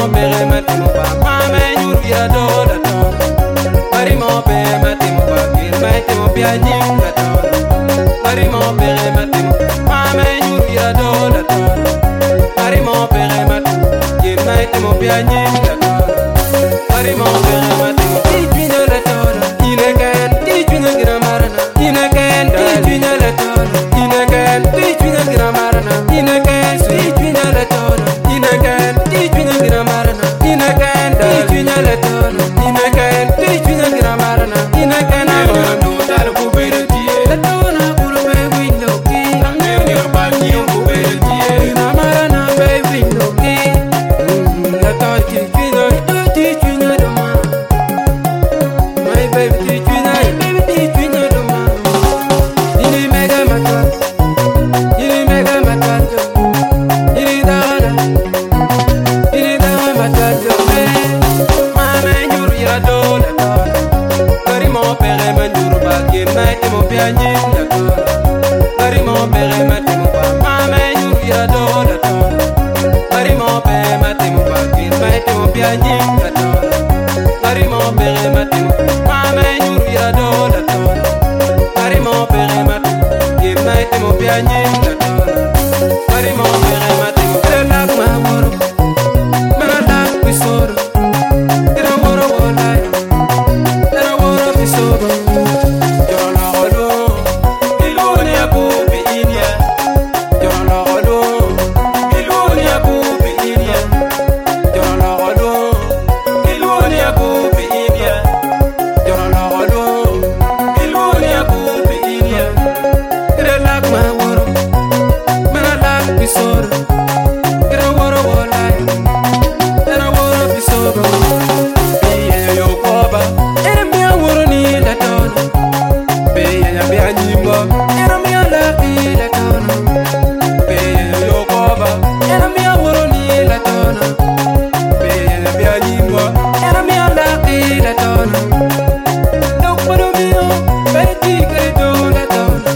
bere matimo pa mame nyur ya do da to mari mo be matimo pa kir matimo pya nyim da to mari mo bere matimo mame nyur ya do da to mari mo bere matimo kir matimo pya nyim da to mari mo bere matimo tijina da to ine kan tijina gira marana ine kan tijina da to ine kan tijina gira marana ine kan tijina da to ine kan tijina gira marana ine kan tijina da to ine kan tijina gira marana ine kan no dal ku bere tie da to na buru be window ki ame ni ba ni ku bere tie na marana be window ki da to tijina do ma my baby tijina do ma ini mega mata ini dara mata jo mama nyur ya do da to bari mo pere ma nyur ba ke mai te mo pya nyin da to bari mo pere ma te mo ba mama nyur ya do da to bari mo pere ma te mo ba ke mai te mo pya nyin da to bari mo pere ma te mo mama nyur ya do da to bari mo pere ma ke mai te mo pya nyin da to bari mo pere ma te mo pya na ma woro mana da pisoro era woro wala era woro pisoro jolo holo iloni abu bi inia jolo holo iloni abu bi inia jolo holo iloni abu bi inia jolo holo iloni abu bi inia era la ma woro mana da pisoro era woro wala era woro pisoro biye yo koba era mi woro ni la tono biye ya bi anyimbo era mi la ki la tono biye yo koba era mi woro ni la tono biye ya bi anyimbo era mi la ki la tono do poro mio beti credo la tono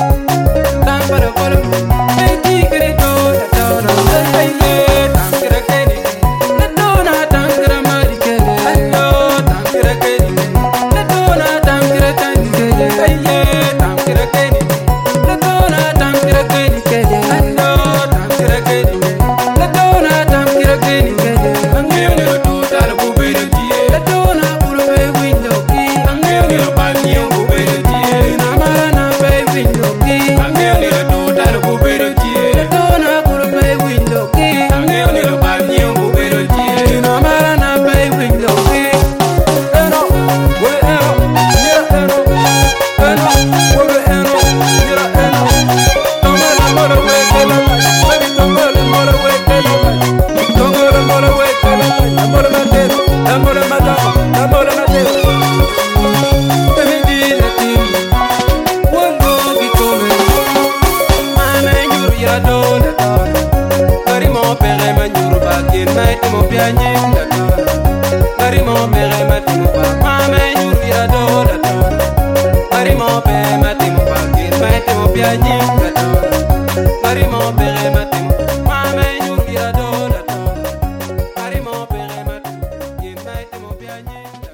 dan poro poro beti credo la tono ay tan kira keni la tona tan kira mari kede allo tan kira keni la tona tan kira keni kede ay tan kira keni la tona tan kira keni kede allo tan kira keni la tona tan kira keni kede angene lo total bu bere tie la tona puro be window ki angene lo bani bu bere tie na marana be window ki angene lo total bu bere tie la tona puro be window ki angene lo bani bu bere tie na marana be window ki eno we eno mira eno we eno mira eno toma la mora we kela baby toma la mora we kela toma la mora we kela la mora matero la mora matero la mora matero me dile ti wando ki come mama nyur ya do da to bari mo pere ma nyur ba ke mai te mo pya nyin da to bari mo pere ma te mo ba mama nyur ya do da to bari mo pere ma te mo ba ke mai te mo pya nyin da to bari mo pere ma te mo mama nyur ya do da to bari mo pere ma te ke mai te mo pya nyin